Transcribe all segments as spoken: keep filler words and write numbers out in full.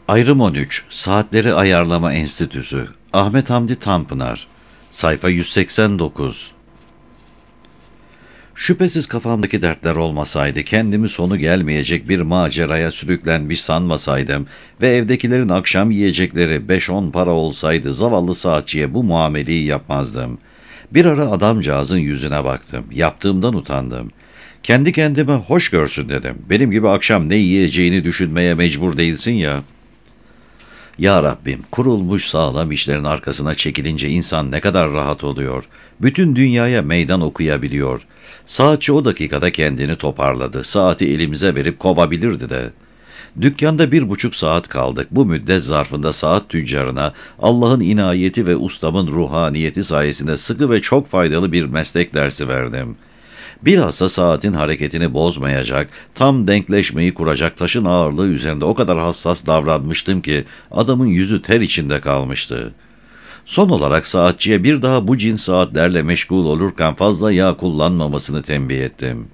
Ayrım on üç. Saatleri Ayarlama Enstitüsü. Ahmet Hamdi Tanpınar. Sayfa yüz seksen dokuz. Şüphesiz kafamdaki dertler olmasaydı, kendimi sonu gelmeyecek bir maceraya sürüklenmiş sanmasaydım ve evdekilerin akşam yiyecekleri beş on para olsaydı zavallı saatçiye bu muameleyi yapmazdım. Bir ara adamcağızın yüzüne baktım. Yaptığımdan utandım. Kendi kendime hoş görsün dedim. Benim gibi akşam ne yiyeceğini düşünmeye mecbur değilsin ya. Ya Rabbim, kurulmuş sağlam işlerin arkasına çekilince insan ne kadar rahat oluyor. Bütün dünyaya meydan okuyabiliyor. Saatçi o dakikada kendini toparladı. Saati elimize verip kovabilirdi de. Dükkanda bir buçuk saat kaldık. Bu müddet zarfında saat tüccarına Allah'ın inayeti ve ustamın ruhaniyeti sayesinde sıkı ve çok faydalı bir meslek dersi verdim. Bilhassa saatin hareketini bozmayacak, tam denkleşmeyi kuracak taşın ağırlığı üzerinde o kadar hassas davranmıştım ki adamın yüzü ter içinde kalmıştı. Son olarak saatçiye bir daha bu cins saatlerle meşgul olurken fazla yağ kullanmamasını tembih ettim.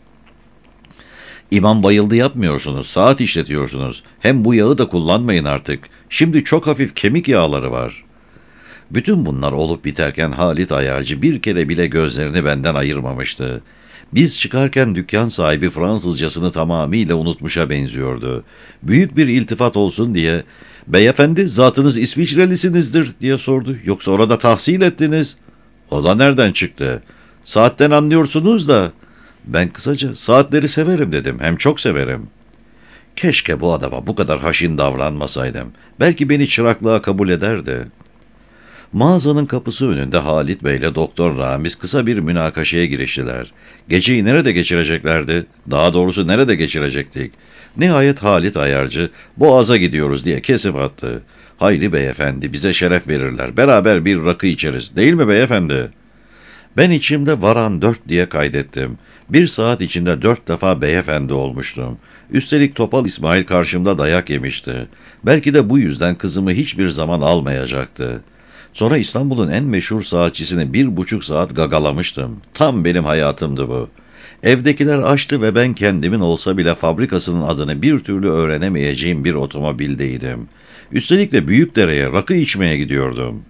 İmam bayıldı yapmıyorsunuz, saat işletiyorsunuz. Hem bu yağı da kullanmayın artık. Şimdi çok hafif kemik yağları var. Bütün bunlar olup biterken Halit Ayarcı bir kere bile gözlerini benden ayırmamıştı. Biz çıkarken dükkan sahibi Fransızcasını tamamıyla unutmuşa benziyordu. Büyük bir iltifat olsun diye, "Beyefendi, zatınız İsviçrelisinizdir," diye sordu. "Yoksa orada tahsil ettiniz?" "O da nereden çıktı?" "Saatten anlıyorsunuz da." Ben kısaca, "Saatleri severim," dedim. "Hem çok severim." Keşke bu adama bu kadar haşin davranmasaydım. Belki beni çıraklığa kabul ederdi. Mağazanın kapısı önünde Halit Bey ile Doktor Ramiz kısa bir münakaşaya giriştiler. Geceyi nerede geçireceklerdi? Daha doğrusu nerede geçirecektik? Nihayet Halit Ayarcı, "Boğaz'a gidiyoruz," diye kesip attı. "Hayri beyefendi, bize şeref verirler. Beraber bir rakı içeriz. Değil mi beyefendi?" Ben içimde varan dört diye kaydettim. Bir saat içinde dört defa beyefendi olmuştum. Üstelik Topal İsmail karşımda dayak yemişti. Belki de bu yüzden kızımı hiçbir zaman almayacaktı. Sonra İstanbul'un en meşhur saatçisini bir buçuk saat gagalamıştım. Tam benim hayatımdı bu. Evdekiler açtı ve ben kendimin olsa bile fabrikasının adını bir türlü öğrenemeyeceğim bir otomobildeydim. Üstelik de Büyükdere'ye rakı içmeye gidiyordum.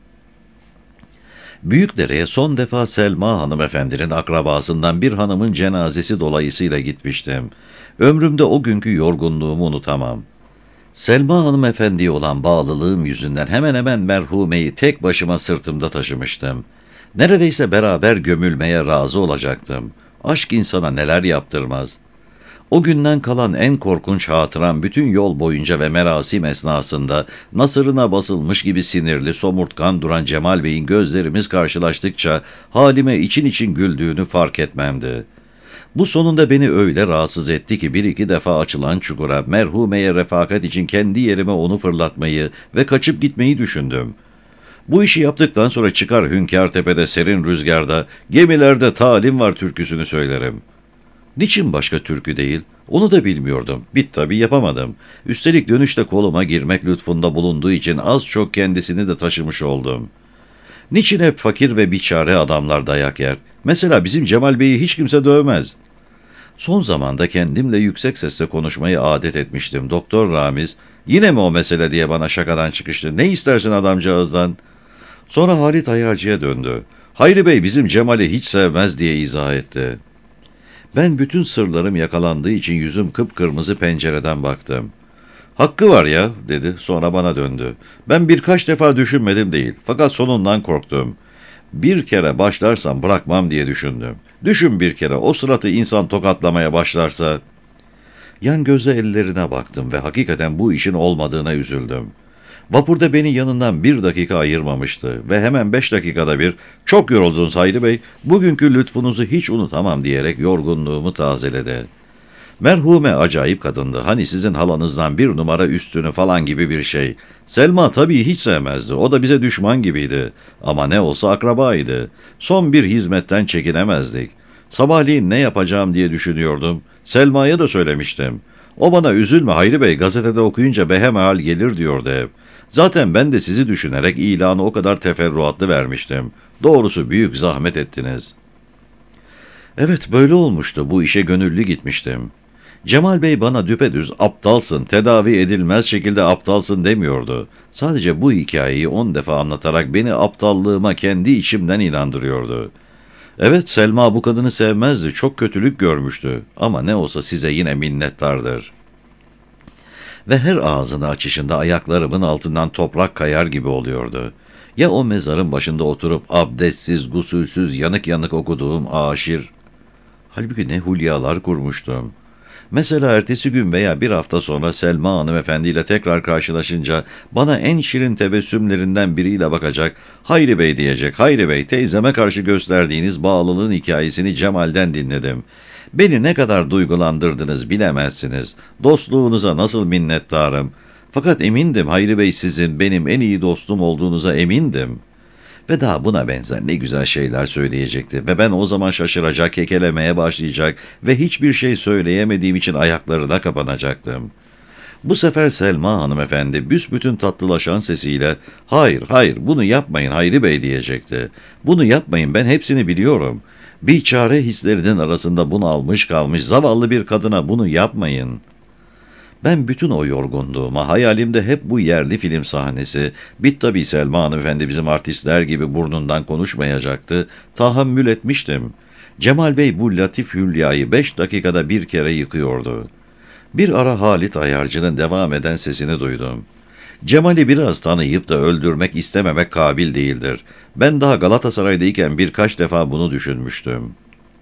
Büyükdere'ye son defa Selma hanımefendinin akrabasından bir hanımın cenazesi dolayısıyla gitmiştim. Ömrümde o günkü yorgunluğumu unutamam. Selma hanımefendiye olan bağlılığım yüzünden hemen hemen merhumeyi tek başıma sırtımda taşımıştım. Neredeyse beraber gömülmeye razı olacaktım. Aşk insana neler yaptırmaz. O günden kalan en korkunç hatıram bütün yol boyunca ve merasim esnasında nasırına basılmış gibi sinirli, somurtkan duran Cemal Bey'in gözlerimiz karşılaştıkça halime için için güldüğünü fark etmemdi. Bu sonunda beni öyle rahatsız etti ki bir iki defa açılan çukura merhumeye refakat için kendi yerime onu fırlatmayı ve kaçıp gitmeyi düşündüm. Bu işi yaptıktan sonra çıkar Hünkârtepe'de serin rüzgarda, "Gemilerde talim var" türküsünü söylerim. Niçin başka türkü değil? Onu da bilmiyordum. Bit tabii yapamadım. Üstelik dönüşte koluma girmek lütfunda bulunduğu için az çok kendisini de taşımış oldum. Niçin hep fakir ve biçare adamlar dayak yer? Mesela bizim Cemal Bey'i hiç kimse dövmez. Son zamanda kendimle yüksek sesle konuşmayı adet etmiştim. Doktor Ramiz, "Yine mi o mesele?" diye bana şakadan çıkıştı. "Ne istersin adamcağızdan?" Sonra Halit Ayarcı'ya döndü. "Hayri Bey bizim Cemal'i hiç sevmez," diye izah etti. Ben bütün sırlarım yakalandığı için yüzüm kıpkırmızı pencereden baktım. "Hakkı var ya," dedi. Sonra bana döndü. "Ben birkaç defa düşünmedim değil. Fakat sonundan korktum. Bir kere başlarsam bırakmam diye düşündüm. Düşün bir kere o suratı insan tokatlamaya başlarsa." Yan gözle ellerine baktım ve hakikaten bu işin olmadığına üzüldüm. Vapurda beni yanından bir dakika ayırmamıştı ve hemen beş dakikada bir, "Çok yoruldunuz Hayri Bey, bugünkü lütfunuzu hiç unutamam," diyerek yorgunluğumu tazeledi. Merhume acayip kadındı. Hani sizin halanızdan bir numara üstünü falan gibi bir şey. Selma tabii hiç sevmezdi. O da bize düşman gibiydi. Ama ne olsa akrabaydı. Son bir hizmetten çekinemezdik. Sabahleyin ne yapacağım diye düşünüyordum. Selma'ya da söylemiştim. O bana, "Üzülme Hayri Bey, gazetede okuyunca behemehal gelir," diyordu hep. Zaten ben de sizi düşünerek ilanı o kadar teferruatlı vermiştim. Doğrusu büyük zahmet ettiniz. Evet, böyle olmuştu. Bu işe gönüllü gitmiştim. Cemal Bey bana düpedüz aptalsın, tedavi edilmez şekilde aptalsın demiyordu. Sadece bu hikayeyi on defa anlatarak beni aptallığıma kendi içimden inandırıyordu. Evet, Selma bu kadını sevmezdi, çok kötülük görmüştü ama ne olsa size yine minnettardır. Ve her ağzını açışında ayaklarımın altından toprak kayar gibi oluyordu. Ya o mezarın başında oturup abdestsiz, gusülsüz, yanık yanık okuduğum aşir. Halbuki ne hulyalar kurmuştum. Mesela ertesi gün veya bir hafta sonra Selma hanımefendiyle tekrar karşılaşınca bana en şirin tebessümlerinden biriyle bakacak, "Hayri Bey" diyecek. "Hayri Bey, teyzeme karşı gösterdiğiniz bağlılığın hikayesini Cemal'den dinledim. Beni ne kadar duygulandırdınız bilemezsiniz. Dostluğunuza nasıl minnettarım. Fakat emindim Hayri Bey sizin benim en iyi dostum olduğunuza emindim." Ve daha buna benzer ne güzel şeyler söyleyecekti ve ben o zaman şaşıracak, kekelemeye başlayacak ve hiçbir şey söyleyemediğim için ayaklarına kapanacaktım. Bu sefer Selma hanımefendi büsbütün tatlılaşan sesiyle, "Hayır, hayır, bunu yapmayın Hayri Bey" diyecekti. "Bunu yapmayın, ben hepsini biliyorum. Biçare hislerinin arasında bunalmış kalmış zavallı bir kadına bunu yapmayın." Ben bütün o yorgunluğuma, hayalimde hep bu yerli film sahnesi, bit tabii Selma hanımefendi bizim artistler gibi burnundan konuşmayacaktı, tahammül etmiştim. Cemal Bey bu latif hülyayı beş dakikada bir kere yıkıyordu. Bir ara Halit Ayarcı'nın devam eden sesini duydum. "Cemal'i biraz tanıyıp da öldürmek istememek kabil değildir. Ben daha Galatasaray'dayken birkaç defa bunu düşünmüştüm."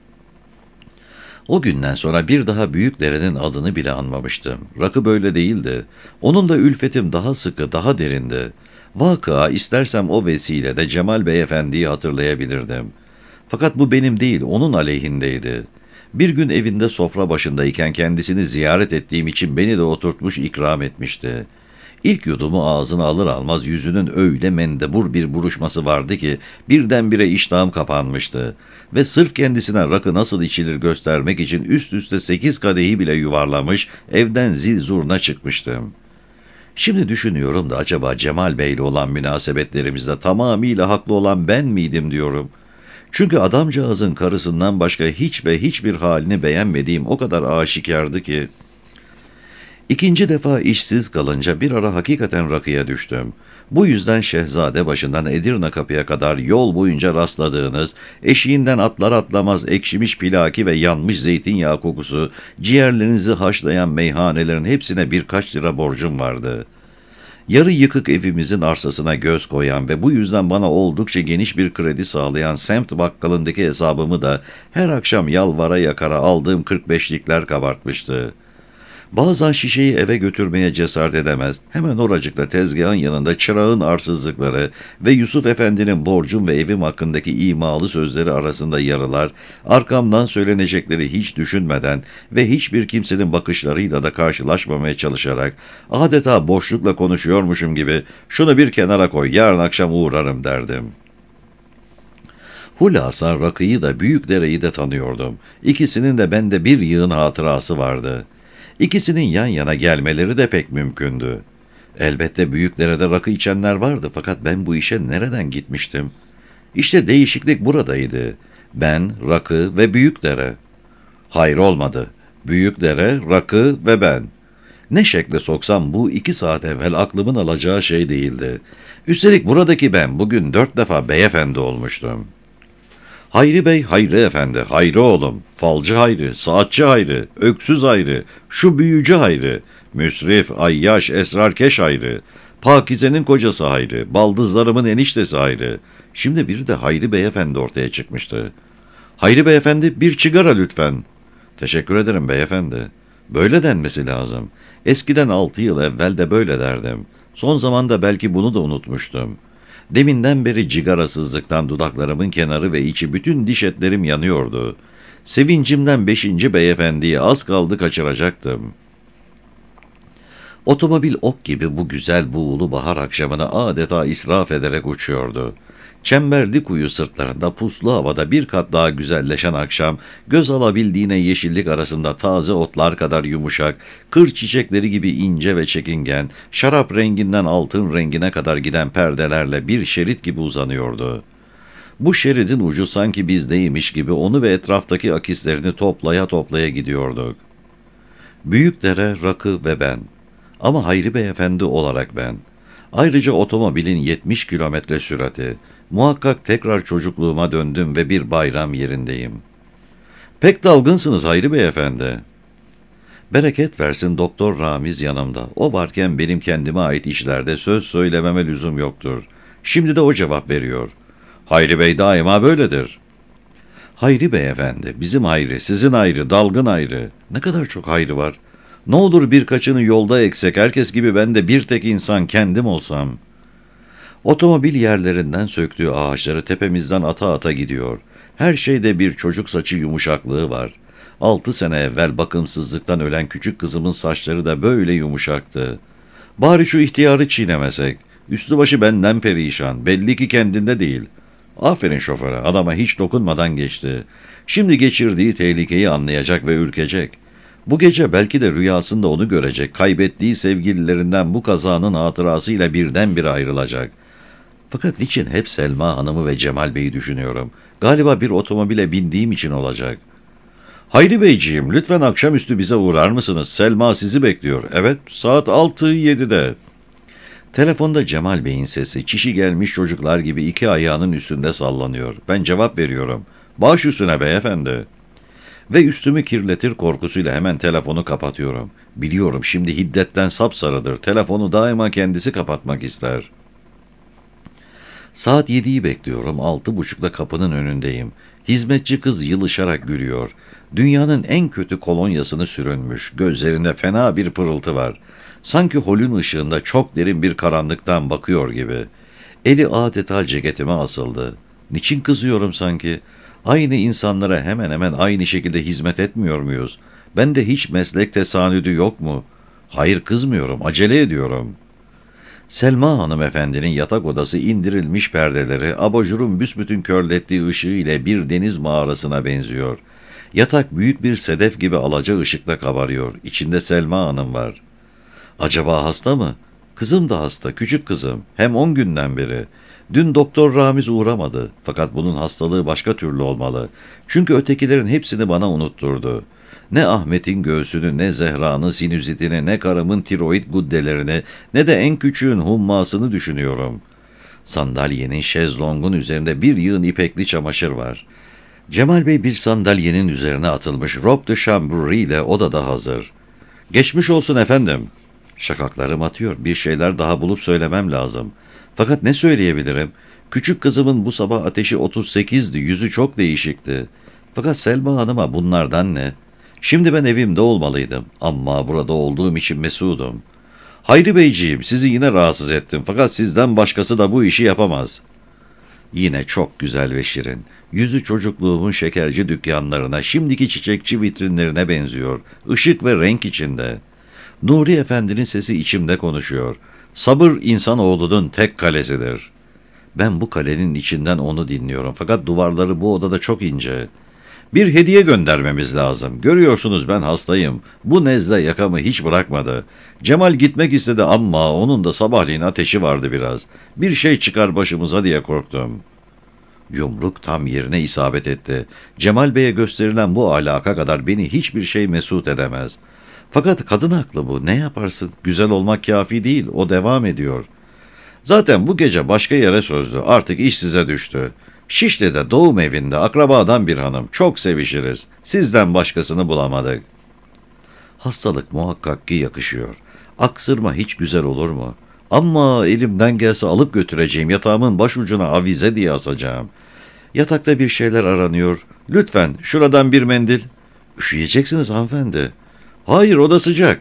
O günden sonra bir daha Büyükdere'nin adını bile anmamıştım. Rakı böyle değildi. Onunla ülfetim daha sıkı, daha derindi. Vakıa istersem o vesilede Cemal Beyefendi'yi hatırlayabilirdim. Fakat bu benim değil, onun aleyhindeydi. Bir gün evinde sofra başındayken kendisini ziyaret ettiğim için beni de oturtmuş ikram etmişti. İlk yudumu ağzına alır almaz yüzünün öyle mendebur bir buruşması vardı ki birdenbire iştahım kapanmıştı. Ve sırf kendisine rakı nasıl içilir göstermek için üst üste sekiz kadehi bile yuvarlamış, evden zil zurna çıkmıştım. Şimdi düşünüyorum da acaba Cemal Bey'le olan münasebetlerimizde tamamıyla haklı olan ben miydim diyorum. Çünkü adamcağızın karısından başka hiç ve hiçbir halini beğenmediğim o kadar aşikardı ki. İkinci defa işsiz kalınca bir ara hakikaten rakıya düştüm. Bu yüzden Şehzade başından Edirne kapıya kadar yol boyunca rastladığınız, eşiğinden atlar atlamaz ekşimiş pilaki ve yanmış zeytinyağı kokusu, ciğerlerinizi haşlayan meyhanelerin hepsine birkaç lira borcum vardı. Yarı yıkık evimizin arsasına göz koyan ve bu yüzden bana oldukça geniş bir kredi sağlayan semt bakkalındaki hesabımı da her akşam yalvara yakara aldığım kırk beşlikler kabartmıştı. Bazen şişeyi eve götürmeye cesaret edemez, hemen oracıkta tezgahın yanında çırağın arsızlıkları ve Yusuf Efendi'nin borcum ve evim hakkındaki imalı sözleri arasında yarılar, arkamdan söylenecekleri hiç düşünmeden ve hiçbir kimsenin bakışlarıyla da karşılaşmamaya çalışarak, adeta boşlukla konuşuyormuşum gibi, "Şunu bir kenara koy, yarın akşam uğrarım" derdim. Hulasa Rakı'yı da Büyükdere'yi de tanıyordum. İkisinin de bende bir yığın hatırası vardı. İkisinin yan yana gelmeleri de pek mümkündü. Elbette Büyükdere'de rakı içenler vardı fakat ben bu işe nereden gitmiştim? İşte değişiklik buradaydı. Ben, rakı ve Büyükdere. Hayır olmadı. Büyükdere, rakı ve ben. Ne şekle soksam bu iki saat evvel aklımın alacağı şey değildi. Üstelik buradaki ben bugün dört defa beyefendi olmuştum. Hayri Bey, Hayri Efendi, Hayri oğlum, falcı Hayri, saatçi Hayri, öksüz Hayri, şu büyücü Hayri, müsrif, ayyaş, esrarkeş Hayri, Pakize'nin kocası Hayri, baldızlarımın eniştesi Hayri. Şimdi bir de Hayri Beyefendi ortaya çıkmıştı. "Hayri Beyefendi, bir çigara lütfen." "Teşekkür ederim beyefendi." Böyle denmesi lazım. Eskiden altı yıl evvel de böyle derdim. Son zamanda belki bunu da unutmuştum. Deminden beri cigarasızlıktan dudaklarımın kenarı ve içi bütün diş etlerim yanıyordu. Sevincimden beşinci beyefendiyi az kaldı kaçıracaktım. Otomobil ok gibi bu güzel buğulu bahar akşamını adeta israf ederek uçuyordu. Çemberli kuyu sırtlarında puslu havada bir kat daha güzelleşen akşam, göz alabildiğine yeşillik arasında taze otlar kadar yumuşak, kır çiçekleri gibi ince ve çekingen, şarap renginden altın rengine kadar giden perdelerle bir şerit gibi uzanıyordu. Bu şeridin ucu sanki bizdeymiş gibi onu ve etraftaki akislerini toplaya toplaya gidiyorduk. Büyükdere, Rakı ve ben. Ama Hayri Beyefendi olarak ben. Ayrıca otomobilin yetmiş kilometre sürati. Muhakkak tekrar çocukluğuma döndüm ve bir bayram yerindeyim. Pek dalgınsınız Hayri Beyefendi. Bereket versin Doktor Ramiz yanımda. O varken benim kendime ait işlerde söz söylememe lüzum yoktur. Şimdi de o cevap veriyor. Hayri Bey daima böyledir. Hayri Beyefendi, bizim Hayri, sizin Hayri, dalgın Hayri. Ne kadar çok Hayri var. Ne olur birkaçını yolda eksek, herkes gibi ben de bir tek insan kendim olsam. Otomobil yerlerinden söktüğü ağaçları tepemizden ata ata gidiyor. Her şeyde bir çocuk saçı yumuşaklığı var. Altı sene evvel bakımsızlıktan ölen küçük kızımın saçları da böyle yumuşaktı. Bari şu ihtiyarı çiğnemesek. Üstü başı benden perişan, belli ki kendinde değil. Aferin şoföre, adama hiç dokunmadan geçti. Şimdi geçirdiği tehlikeyi anlayacak ve ürkecek. Bu gece belki de rüyasında onu görecek, kaybettiği sevgililerinden bu kazanın hatırasıyla birdenbire ayrılacak. Fakat niçin hep Selma Hanım'ı ve Cemal Bey'i düşünüyorum? Galiba bir otomobile bindiğim için olacak. Hayri Beyciğim, lütfen akşamüstü bize uğrar mısınız? Selma sizi bekliyor. Evet, saat altı yedide. Telefonda Cemal Bey'in sesi, çişi gelmiş çocuklar gibi iki ayağının üstünde sallanıyor. Ben cevap veriyorum. Baş üstüne beyefendi. Ve üstümü kirletir korkusuyla hemen telefonu kapatıyorum. Biliyorum şimdi hiddetten sapsarıdır. Telefonu daima kendisi kapatmak ister. Saat yediyi bekliyorum. Altı buçukta kapının önündeyim. Hizmetçi kız yılışarak gülüyor. Dünyanın en kötü kolonyasını sürünmüş. Gözlerinde fena bir pırıltı var. Sanki holün ışığında çok derin bir karanlıktan bakıyor gibi. Eli adeta ceketime asıldı. Niçin kızıyorum sanki? Aynı insanlara hemen hemen aynı şekilde hizmet etmiyor muyuz? Bende hiç meslek tesanüdü yok mu? Hayır, kızmıyorum, acele ediyorum. Selma hanımefendinin yatak odası indirilmiş perdeleri, abajurun büsbütün körlettiği ışığı ile bir deniz mağarasına benziyor. Yatak büyük bir sedef gibi alaca ışıkla kabarıyor. İçinde Selma Hanım var. Acaba hasta mı? Kızım da hasta, küçük kızım. Hem on günden beri. Dün Doktor Ramiz uğramadı. Fakat bunun hastalığı başka türlü olmalı. Çünkü ötekilerin hepsini bana unutturdu. Ne Ahmet'in göğsünü, ne Zehra'nın sinüzitini, ne karımın tiroid guddelerini, ne de en küçüğün hummasını düşünüyorum. Sandalyenin, şezlongun üzerinde bir yığın ipekli çamaşır var. Cemal Bey bir sandalyenin üzerine atılmış robe de chambre ile odada hazır. Geçmiş olsun efendim. Şakaklarım atıyor. Bir şeyler daha bulup söylemem lazım. Fakat ne söyleyebilirim? Küçük kızımın bu sabah ateşi otuz sekizdi. Yüzü çok değişikti. Fakat Selma Hanım'a bunlardan ne? Şimdi ben evimde olmalıydım. Ama burada olduğum için mesudum. Hayri Beyciğim, sizi yine rahatsız ettim. Fakat sizden başkası da bu işi yapamaz. Yine çok güzel ve şirin. Yüzü çocukluğumun şekerci dükkanlarına, şimdiki çiçekçi vitrinlerine benziyor. Işık ve renk içinde. Nuri Efendi'nin sesi içimde konuşuyor. Sabır insanoğlunun tek kalesidir. Ben bu kalenin içinden onu dinliyorum. Fakat duvarları bu odada çok ince. Bir hediye göndermemiz lazım. Görüyorsunuz ben hastayım. Bu nezle yakamı hiç bırakmadı. Cemal gitmek istedi ama onun da sabahleyin ateşi vardı biraz. Bir şey çıkar başımıza diye korktum. Yumruk tam yerine isabet etti. Cemal Bey'e gösterilen bu alaka kadar beni hiçbir şey mesut edemez. Fakat kadın haklı bu. Ne yaparsın? Güzel olmak kafi değil. O devam ediyor. Zaten bu gece başka yere sözlü. Artık iş size düştü. Şişli'de doğum evinde akrabadan bir hanım. Çok sevişiriz. Sizden başkasını bulamadık. Hastalık muhakkak ki yakışıyor. Aksırma hiç güzel olur mu? Ama elimden gelse alıp götüreceğim. Yatağımın başucuna avize diye asacağım. Yatakta bir şeyler aranıyor. Lütfen şuradan bir mendil. Üşüyeceksiniz hanımefendi. Hayır, o da sıcak.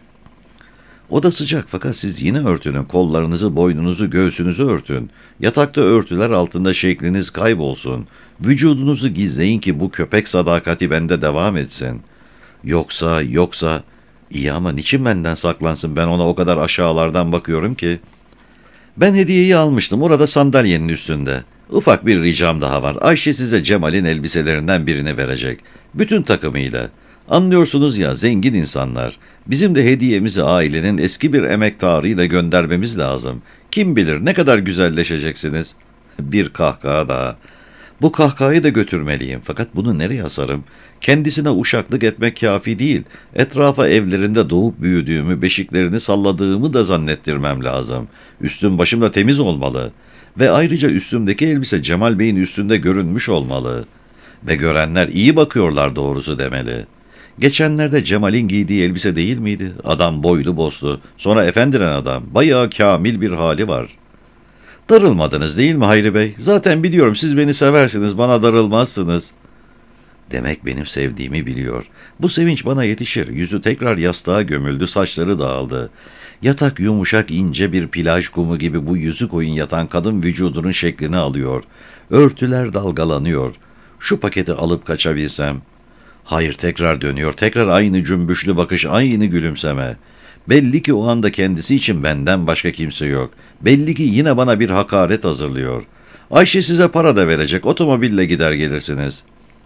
O da sıcak fakat siz yine örtünün. Kollarınızı, boynunuzu, göğsünüzü örtün. Yatakta örtüler altında şekliniz kaybolsun. Vücudunuzu gizleyin ki bu köpek sadakati bende devam etsin. Yoksa, yoksa... İyi ama niçin benden saklansın? Ben ona o kadar aşağılardan bakıyorum ki. Ben hediyeyi almıştım orada sandalyenin üstünde. Ufak bir ricam daha var. Ayşe size Cemal'in elbiselerinden birini verecek. Bütün takımıyla. Anlıyorsunuz ya, zengin insanlar. Bizim de hediyemizi ailenin eski bir emektarıyla göndermemiz lazım. Kim bilir ne kadar güzelleşeceksiniz. Bir kahkaha daha. Bu kahkahayı da götürmeliyim. Fakat bunu nereye asarım? Kendisine uşaklık etmek kafi değil. Etrafa evlerinde doğup büyüdüğümü, beşiklerini salladığımı da zannettirmem lazım. Üstüm başım da temiz olmalı. Ve ayrıca üstümdeki elbise Cemal Bey'in üstünde görünmüş olmalı. Ve görenler iyi bakıyorlar doğrusu demeli. Geçenlerde Cemal'in giydiği elbise değil miydi? Adam boylu boslu, sonra efendiren adam, bayağı kamil bir hali var. Darılmadınız değil mi Hayri Bey? Zaten biliyorum siz beni seversiniz, bana darılmazsınız. Demek benim sevdiğimi biliyor. Bu sevinç bana yetişir. Yüzü tekrar yastığa gömüldü, saçları dağıldı. Yatak yumuşak ince bir plaj kumu gibi bu yüzü koyun yatan kadın vücudunun şeklini alıyor. Örtüler dalgalanıyor. Şu paketi alıp kaçabilsem. Hayır, tekrar dönüyor, tekrar aynı cümbüşlü bakış, aynı gülümseme. Belli ki o anda kendisi için benden başka kimse yok. Belli ki yine bana bir hakaret hazırlıyor. Ayşe size para da verecek, otomobille gider gelirsiniz.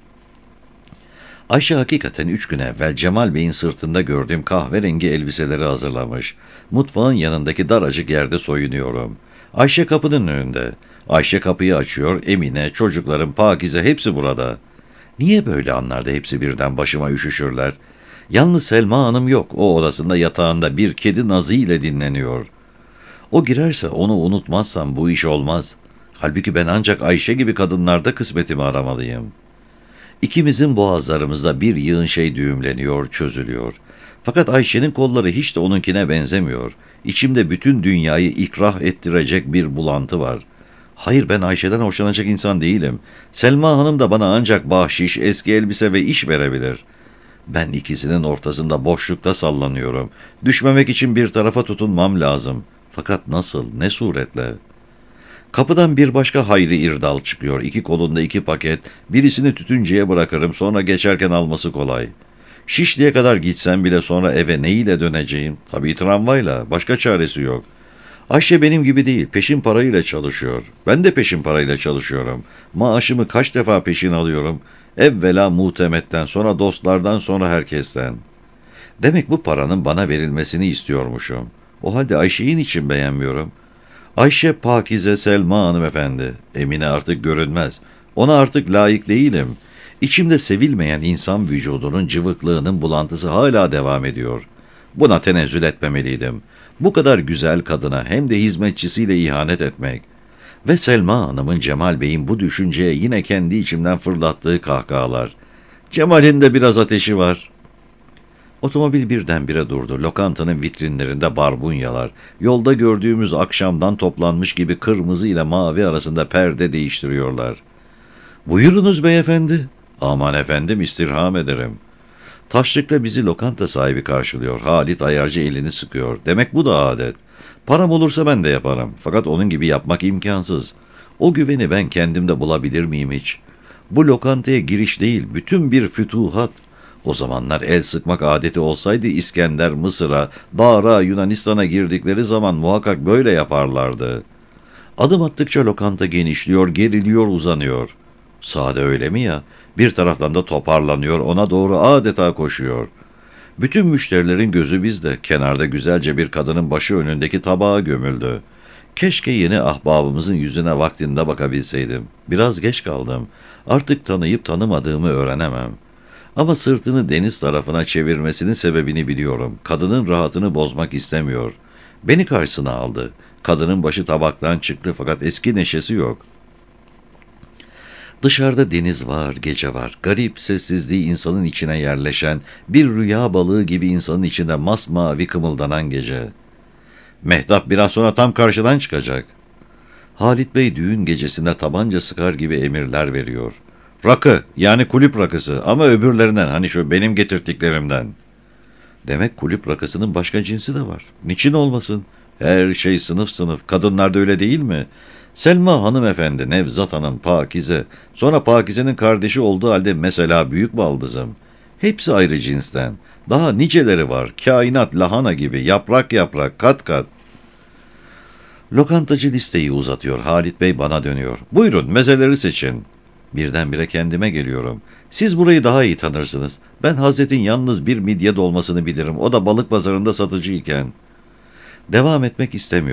Ayşe hakikaten üç gün evvel Cemal Bey'in sırtında gördüğüm kahverengi elbiseleri hazırlamış. Mutfağın yanındaki daracık yerde soyunuyorum. Ayşe kapının önünde. Ayşe kapıyı açıyor, Emine, çocuklarım, Pakize hepsi burada. Niye böyle anlarda hepsi birden başıma üşüşürler? Yalnız Selma Hanım yok. O odasında yatağında bir kedi nazı ile dinleniyor. O girerse onu unutmazsam bu iş olmaz. Halbuki ben ancak Ayşe gibi kadınlarda kısmetimi aramalıyım. İkimizin boğazlarımızda bir yığın şey düğümleniyor, çözülüyor. Fakat Ayşe'nin kolları hiç de onunkine benzemiyor. İçimde bütün dünyayı ikrah ettirecek bir bulantı var. Hayır, ben Ayşe'den hoşlanacak insan değilim. Selma Hanım da bana ancak bahşiş, eski elbise ve iş verebilir. Ben ikisinin ortasında boşlukta sallanıyorum. Düşmemek için bir tarafa tutunmam lazım. Fakat nasıl, ne suretle? Kapıdan bir başka Hayri İrdal çıkıyor. İki kolunda iki paket. Birisini tütüncüye bırakırım, sonra geçerken alması kolay. Şişli'ye kadar gitsem bile sonra eve neyle döneceğim? Tabii tramvayla, başka çaresi yok. Ayşe benim gibi değil, peşin parayla çalışıyor. Ben de peşin parayla çalışıyorum. Maaşımı kaç defa peşin alıyorum. Evvela muhtemetten, sonra dostlardan, sonra herkesten. Demek bu paranın bana verilmesini istiyormuşum. O halde Ayşe'yi niçin beğenmiyorum? Ayşe Pakize Selma hanımefendi. Emine artık görünmez. Ona artık layık değilim. İçimde sevilmeyen insan vücudunun cıvıklığının bulantısı hala devam ediyor. Buna tenezzül etmemeliydim. Bu kadar güzel kadına hem de hizmetçisiyle ihanet etmek. Ve Selma Hanım'ın Cemal Bey'in bu düşünceye yine kendi içimden fırlattığı kahkahalar. Cemal'in de biraz ateşi var. Otomobil birdenbire durdu. Lokantanın vitrinlerinde barbunyalar, yolda gördüğümüz akşamdan toplanmış gibi kırmızı ile mavi arasında perde değiştiriyorlar. Buyurunuz beyefendi. Aman efendim, istirham ederim. Taşlıkta bizi lokanta sahibi karşılıyor. Halit ayarcı elini sıkıyor. Demek bu da adet. Param olursa ben de yaparım. Fakat onun gibi yapmak imkansız. O güveni ben kendimde bulabilir miyim hiç? Bu lokantaya giriş değil, bütün bir fütuhat. O zamanlar el sıkmak adeti olsaydı İskender Mısır'a, Dara Yunanistan'a girdikleri zaman muhakkak böyle yaparlardı. Adım attıkça lokanta genişliyor, geriliyor, uzanıyor. Sade öyle mi ya? Bir taraftan da toparlanıyor, ona doğru adeta koşuyor. Bütün müşterilerin gözü bizde. Kenarda güzelce bir kadının başı önündeki tabağa gömüldü. Keşke yeni ahbabımızın yüzüne vaktinde bakabilseydim. Biraz geç kaldım. Artık tanıyıp tanımadığımı öğrenemem. Ama sırtını deniz tarafına çevirmesinin sebebini biliyorum. Kadının rahatını bozmak istemiyor. Beni karşısına aldı. Kadının başı tabaktan çıktı fakat eski neşesi yok. Dışarıda deniz var, gece var. Garip sessizliği insanın içine yerleşen, bir rüya balığı gibi insanın içinde masmavi kımıldanan gece. Mehtap biraz sonra tam karşıdan çıkacak. Halit Bey düğün gecesinde tabanca sıkar gibi emirler veriyor. Rakı, yani kulüp rakısı, ama öbürlerinden, hani şu benim getirttiklerimden. Demek kulüp rakısının başka cinsi de var. Niçin olmasın? Her şey sınıf sınıf. Kadınlar da öyle değil mi? Selma hanımefendi, Nevzat Hanım, Pakize, sonra Pakize'nin kardeşi olduğu halde mesela büyük baldızım. Hepsi ayrı cinsten. Daha niceleri var. Kainat lahana gibi, yaprak yaprak, kat kat. Lokantacı listeyi uzatıyor. Halit Bey bana dönüyor. Buyurun, mezeleri seçin. Birdenbire kendime geliyorum. Siz burayı daha iyi tanırsınız. Ben Hazret'in yalnız bir midye dolmasını bilirim. O da balık pazarında satıcıyken. Devam etmek istemiyorum.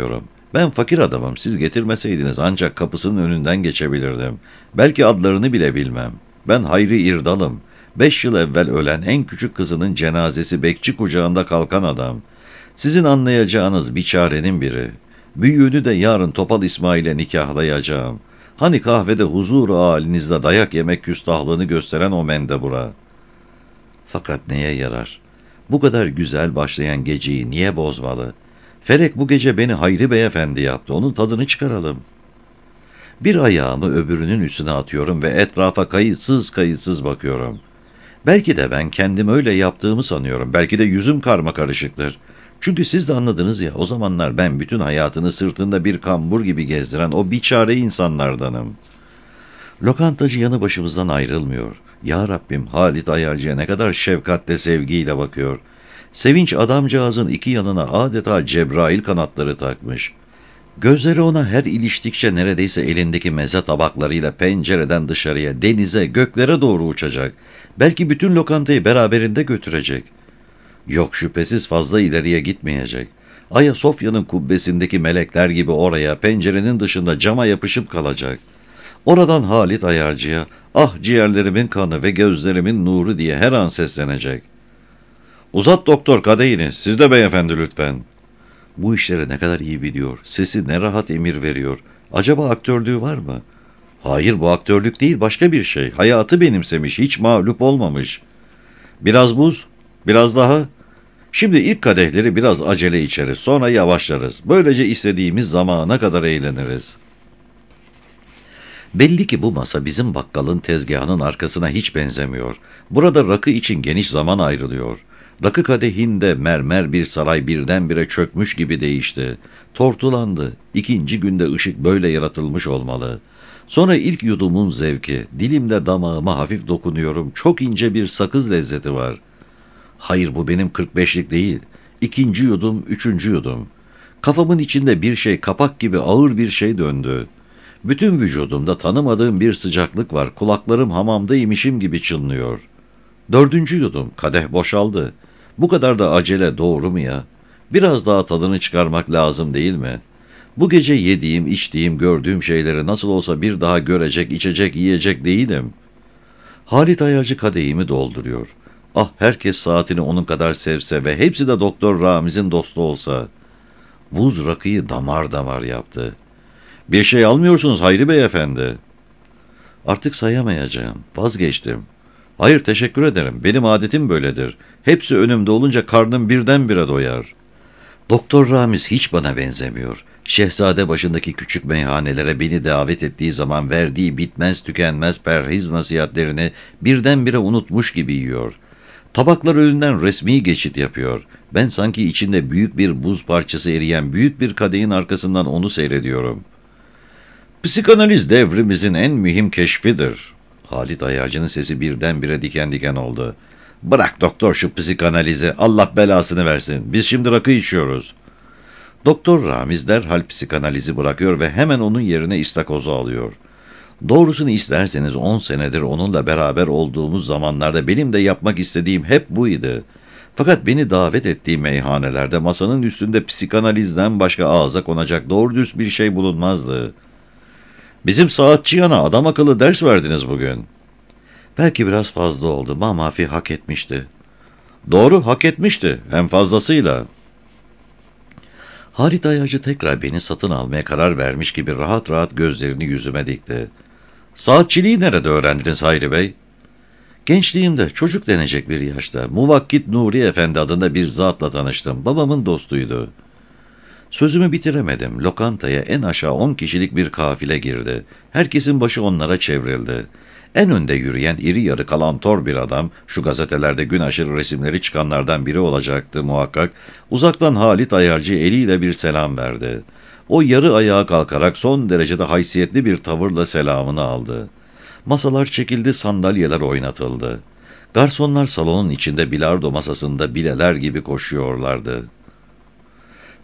Ben fakir adamım, siz getirmeseydiniz ancak kapısının önünden geçebilirdim. Belki adlarını bile bilmem. Ben Hayri İrdal'ım. Beş yıl evvel ölen en küçük kızının cenazesi bekçi kucağında kalkan adam. Sizin anlayacağınız bir çarenin biri. Büyüğünü de yarın Topal İsmail'e nikahlayacağım. Hani kahvede huzur halinizde dayak yemek küstahlığını gösteren o mendebura. Fakat neye yarar? Bu kadar güzel başlayan geceyi niye bozmalı? Felek bu gece beni Hayri Beyefendi yaptı, onun tadını çıkaralım. Bir ayağımı öbürünün üstüne atıyorum ve etrafa kayıtsız kayıtsız bakıyorum. Belki de ben kendim öyle yaptığımı sanıyorum, belki de yüzüm karma karışıktır. Çünkü siz de anladınız ya, o zamanlar ben bütün hayatını sırtında bir kambur gibi gezdiren o biçare insanlardanım. Lokantacı yanı başımızdan ayrılmıyor. Ya Rabbim, Halit Ayarcı'ya ne kadar şefkatle, sevgiyle bakıyor. Sevinç adamcağızın iki yanına adeta Cebrail kanatları takmış. Gözleri ona her iliştikçe neredeyse elindeki meze tabaklarıyla pencereden dışarıya, denize, göklere doğru uçacak. Belki bütün lokantayı beraberinde götürecek. Yok, şüphesiz fazla ileriye gitmeyecek. Ayasofya'nın kubbesindeki melekler gibi oraya, pencerenin dışında cama yapışıp kalacak. Oradan Halit Ayarcı'ya, ah ciğerlerimin kanı ve gözlerimin nuru diye her an seslenecek. Uzat doktor kadehini, siz de beyefendi lütfen. Bu işleri ne kadar iyi biliyor, sesi ne rahat emir veriyor. Acaba aktörlüğü var mı? Hayır, bu aktörlük değil, başka bir şey. Hayatı benimsemiş, hiç mağlup olmamış. Biraz buz, biraz daha. Şimdi ilk kadehleri biraz acele içeriz, sonra yavaşlarız. Böylece istediğimiz zamana kadar eğleniriz. Belli ki bu masa bizim bakkalın tezgahının arkasına hiç benzemiyor. Burada rakı için geniş zaman ayrılıyor. Rakı kadehinde mermer bir saray birdenbire çökmüş gibi değişti. Tortulandı. İkinci günde ışık böyle yaratılmış olmalı. Sonra ilk yudumun zevki. Dilimde damağıma hafif dokunuyorum. Çok ince bir sakız lezzeti var. Hayır, bu benim kırk beşlik değil. İkinci yudum, üçüncü yudum. Kafamın içinde bir şey, kapak gibi ağır bir şey döndü. Bütün vücudumda tanımadığım bir sıcaklık var. Kulaklarım hamamda imişim gibi çınlıyor. Dördüncü yudum, kadeh boşaldı. Bu kadar da acele doğru mu ya? Biraz daha tadını çıkarmak lazım değil mi? Bu gece yediğim, içtiğim, gördüğüm şeyleri nasıl olsa bir daha görecek, içecek, yiyecek değilim. Halit Ayarcı kadehimi dolduruyor. Ah, herkes saatini onun kadar sevse ve hepsi de Doktor Ramiz'in dostu olsa. Buz rakıyı damar damar yaptı. Bir şey almıyorsunuz Hayri Beyefendi. Artık sayamayacağım, vazgeçtim. Hayır, teşekkür ederim, benim adetim böyledir. Hepsi önümde olunca karnım birdenbire doyar. Doktor Ramiz hiç bana benzemiyor. Şehzade başındaki küçük meyhanelere beni davet ettiği zaman verdiği bitmez tükenmez perhiz nasihatlerini birdenbire unutmuş gibi yiyor. Tabaklar önünden resmi geçit yapıyor. Ben sanki içinde büyük bir buz parçası eriyen büyük bir kadehin arkasından onu seyrediyorum. Psikanaliz devrimizin en mühim keşfidir. Halit Ayarcı'nın sesi birdenbire diken diken oldu. Bırak doktor şu psikanalizi, Allah belasını versin. Biz şimdi rakı içiyoruz. Doktor Ramiz derhal psikanalizi bırakıyor ve hemen onun yerine istakozu alıyor. Doğrusunu isterseniz on senedir onunla beraber olduğumuz zamanlarda benim de yapmak istediğim hep buydu. Fakat beni davet ettiği meyhanelerde masanın üstünde psikanalizden başka ağza konacak doğru düz bir şey bulunmazdı. Bizim saatçi yana adam akıllı ders verdiniz bugün. Belki biraz fazla oldu ama Mafi hak etmişti. Doğru, hak etmişti, hem fazlasıyla. Halit Ayarcı tekrar beni satın almaya karar vermiş gibi rahat rahat gözlerini yüzüme dikti. Saatçiliği nerede öğrendiniz Hayri Bey? Gençliğimde, çocuk denecek bir yaşta, Muvakkit Nuri Efendi adında bir zatla tanıştım. Babamın dostuydu. Sözümü bitiremedim. Lokantaya en aşağı on kişilik bir kafile girdi. Herkesin başı onlara çevrildi. En önde yürüyen iri yarı kalantor bir adam, şu gazetelerde gün aşırı resimleri çıkanlardan biri olacaktı muhakkak, uzaktan Halit Ayarcı eliyle bir selam verdi. O yarı ayağa kalkarak son derecede haysiyetli bir tavırla selamını aldı. Masalar çekildi, sandalyeler oynatıldı. Garsonlar salonun içinde bilardo masasında bileler gibi koşuyorlardı.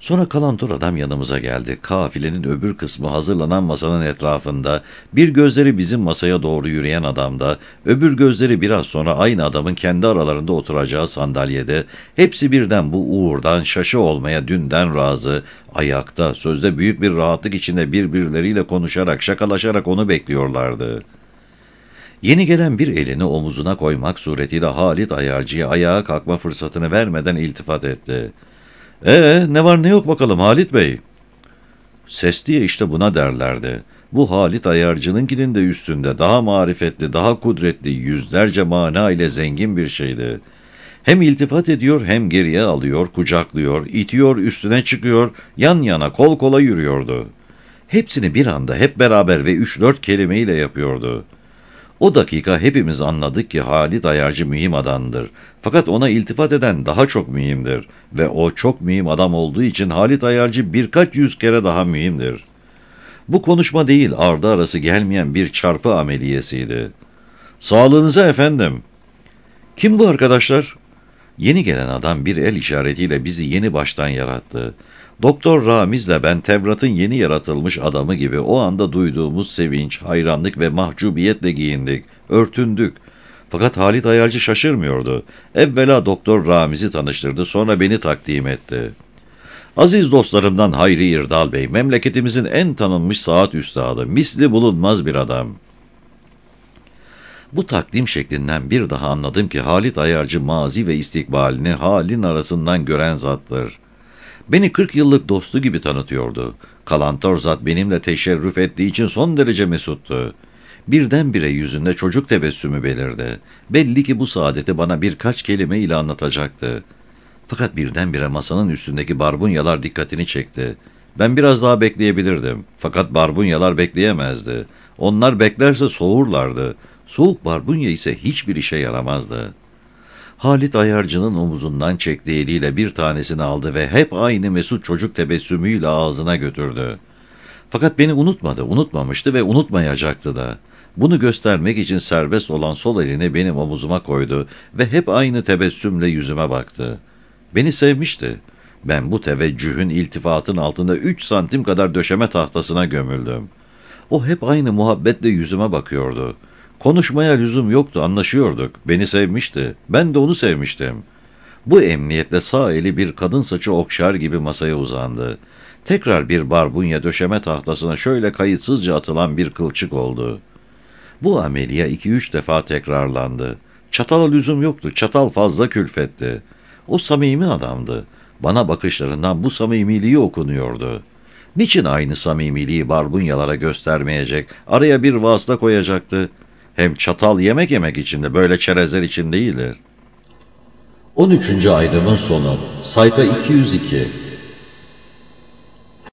Sonra kalantor adam yanımıza geldi. Kafilenin öbür kısmı hazırlanan masanın etrafında, bir gözleri bizim masaya doğru yürüyen adamda, öbür gözleri biraz sonra aynı adamın kendi aralarında oturacağı sandalyede, hepsi birden bu uğurdan şaşı olmaya dünden razı, ayakta, sözde büyük bir rahatlık içinde birbirleriyle konuşarak, şakalaşarak onu bekliyorlardı. Yeni gelen bir elini omuzuna koymak suretiyle Halit Ayarcı'ya ayağa kalkma fırsatını vermeden iltifat etti. ''Ee, ne var ne yok bakalım Halit Bey?'' Ses diye işte buna derlerdi. Bu Halit Ayarcı'nınkinin de üstünde, daha marifetli, daha kudretli, yüzlerce mana ile zengin bir şeydi. Hem iltifat ediyor, hem geriye alıyor, kucaklıyor, itiyor, üstüne çıkıyor, yan yana, kol kola yürüyordu. Hepsini bir anda, hep beraber ve üç dört kelimeyle yapıyordu. O dakika hepimiz anladık ki Halit Ayarcı mühim adamdır. Fakat ona iltifat eden daha çok mühimdir. Ve o çok mühim adam olduğu için Halit Ayarcı birkaç yüz kere daha mühimdir. Bu konuşma değil, ardı arası gelmeyen bir çarpı ameliyesiydi. ''Sağlığınıza efendim.'' ''Kim bu arkadaşlar?'' Yeni gelen adam bir el işaretiyle bizi yeni baştan yarattı. Doktor Ramiz'le ben Tevrat'ın yeni yaratılmış adamı gibi o anda duyduğumuz sevinç, hayranlık ve mahcubiyetle giyindik, örtündük. Fakat Halit Ayarcı şaşırmıyordu. Evvela Doktor Ramiz'i tanıştırdı, sonra beni takdim etti. ''Aziz dostlarımdan Hayri İrdal Bey, memleketimizin en tanınmış saat üstadı, misli bulunmaz bir adam.'' Bu takdim şeklinden bir daha anladım ki Halit Ayarcı mazi ve istikbalini halin arasından gören zattır. Beni kırk yıllık dostu gibi tanıtıyordu. Kalantor zat benimle teşerrüf ettiği için son derece mesuttu. Birdenbire yüzünde çocuk tebessümü belirdi. Belli ki bu saadeti bana birkaç kelime ile anlatacaktı. Fakat birdenbire masanın üstündeki barbunyalar dikkatini çekti. Ben biraz daha bekleyebilirdim. Fakat barbunyalar bekleyemezdi. Onlar beklerse soğurlardı. Soğuk barbunya ise hiçbir işe yaramazdı. Halit Ayarcı'nın omuzundan çektiği eliyle bir tanesini aldı ve hep aynı mesut çocuk tebessümüyle ağzına götürdü. Fakat beni unutmadı, unutmamıştı ve unutmayacaktı da. Bunu göstermek için serbest olan sol elini benim omuzuma koydu ve hep aynı tebessümle yüzüme baktı. Beni sevmişti. Ben bu teveccühün, iltifatın altında üç santim kadar döşeme tahtasına gömüldüm. O hep aynı muhabbetle yüzüme bakıyordu. Konuşmaya lüzum yoktu, anlaşıyorduk. Beni sevmişti. Ben de onu sevmiştim. Bu emniyetle sağ eli bir kadın saçı okşar gibi masaya uzandı. Tekrar bir barbunya döşeme tahtasına şöyle kayıtsızca atılan bir kılçık oldu. Bu ameliye iki üç defa tekrarlandı. Çatala lüzum yoktu. Çatal fazla külfetti. O samimi adamdı. Bana bakışlarından bu samimiliği okunuyordu. Niçin aynı samimiliği barbunyalara göstermeyecek, araya bir vasıta koyacaktı? Hem çatal yemek yemek için de böyle çerezler için değildir. on üçüncü ayrımın sonu. Sayfa iki yüz iki.